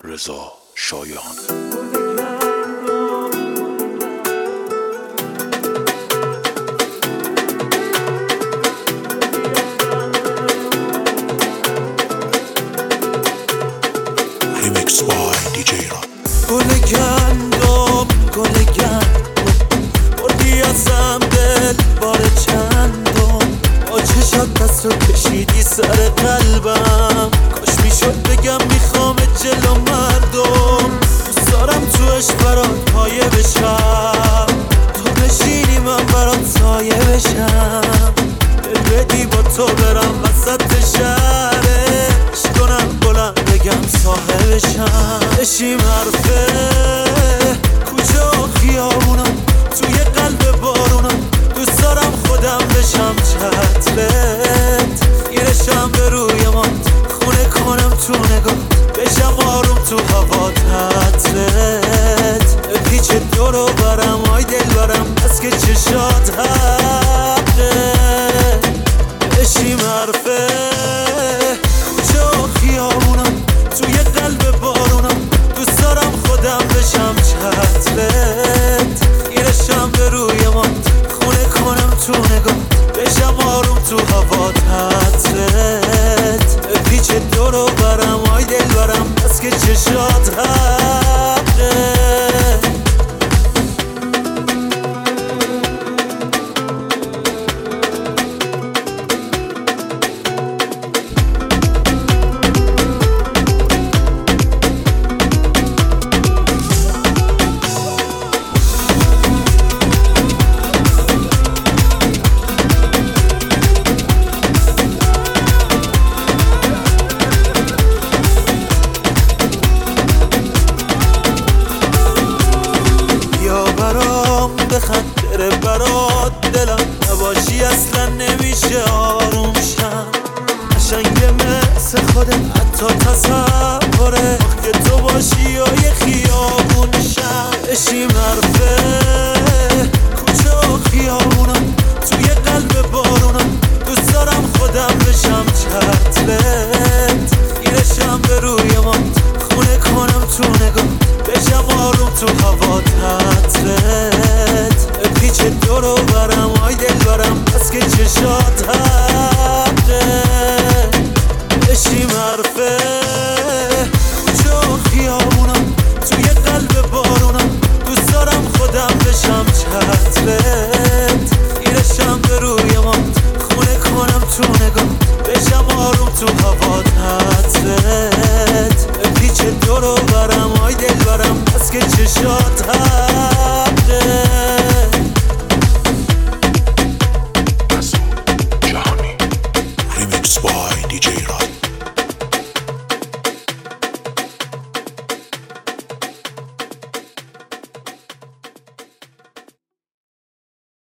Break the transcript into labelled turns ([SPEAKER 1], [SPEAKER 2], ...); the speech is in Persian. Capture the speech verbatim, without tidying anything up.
[SPEAKER 1] رضا شایان. Remix by دی جی را.
[SPEAKER 2] گل گندم گل گندم بردی ازم دل بار چندم با چشات دست رو کشیدی سر قلبم. کاش میشد بگم میخوام جلو مردم. دوست دارم تو عشق برات پایه بشم، تو بشینی من برات سایه بشم. دل بدی با تو برم وسط شهرش کنم بلند بگم صاحبشم. بشیم حرفه کوچه و خیابونم توی قلب بارونم. دوست دارم خودم بشم چترت گیرشم به روی مات خونه کنم تو نگاه بشم آروم تو هوا تطرت پیچ دورو برم آی دل برم بس که چشات حقه. بشیم حرفه کوچه و خیابونم توی قلب بارونم. دوست دارم خودم بشم چترت گیرشم به روی مات خونه کنم تو نگاه بشم آروم تو هوا تطرت پیچ دورو برم آی دل برم بس که چشات حقه. بخند بره برات دلم نباشی اصلا نمیشه آروم شم. قشنگ مثل خودت حتی تصوره که تو باشی یا یه خیابون شم. بشیم حرفه کوچه و خیابونم توی قلب بارونم. دوست دارم خودم بشم چترت گیرشم به روی مات خونه کنم تو نگاه بشم آروم تو هوا تطرت پیچ دورو برم آی دل برم بس که چشات حقه. بشیم حرفه کوچه و خیابونم توی قلب بارونم. دوست دارم خودم بشم چترت گیرشم به روی مات خونه کنم تو نگاه بشم آروم تو هوا تطرت پیچ دورو برم آی دل برم بس که چشات حقه.
[SPEAKER 1] Remix by دی جی را.